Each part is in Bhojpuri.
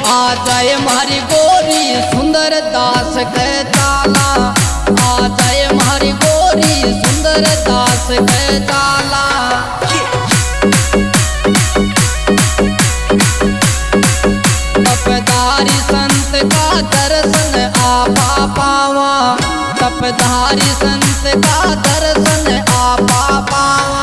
आ जाए मारी गोरी सुंदर दास के ताला, आ जाए मारी गोरी सुंदर दास के ताला। तपधारी संत का दर्शन आपा पावा, तपधारी संत का दर्शन आपा पावा।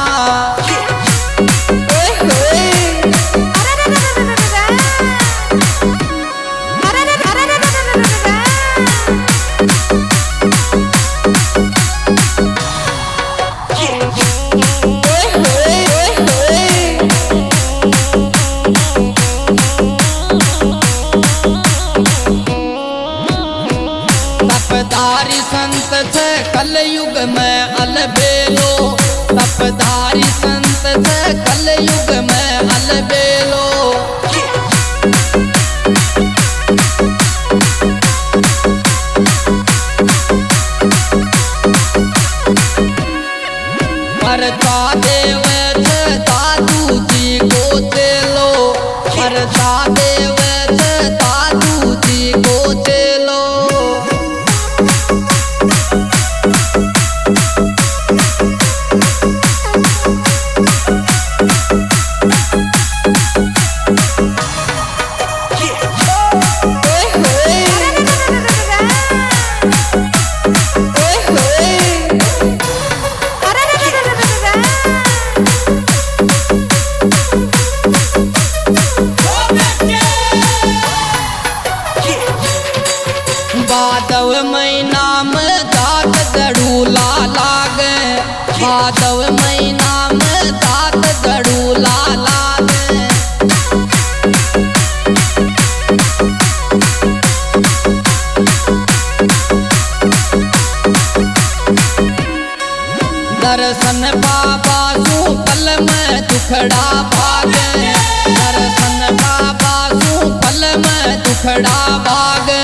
तपधारी संत छे कलयुग में अलबेलो, तपधारी संत छे कलयुग में अलबेलो। परचा देवे छे दादू जी को चेलो, परचा देवे छे दादू जी को चेलो। भादव महीना में दात जड़ूला लागे, भादव महीना में दात जड़ूला लागे। दर्शन बाबा सू पल में दुखड़ा भागे, दर्शन बाबा सू पल में दुखड़ा भागे।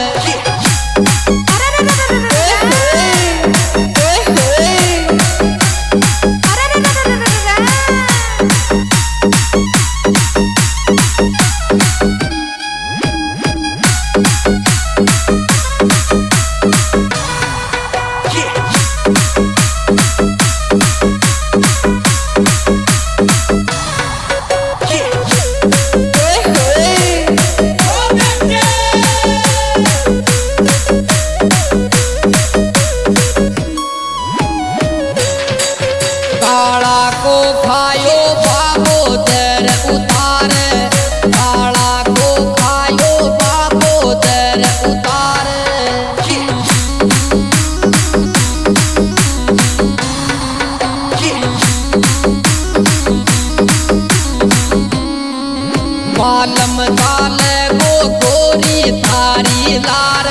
काला को खायो बाबो दर उतारे, काला को खायो बाबो दर उतारे। मालम डाले वो गोरी थारी लार,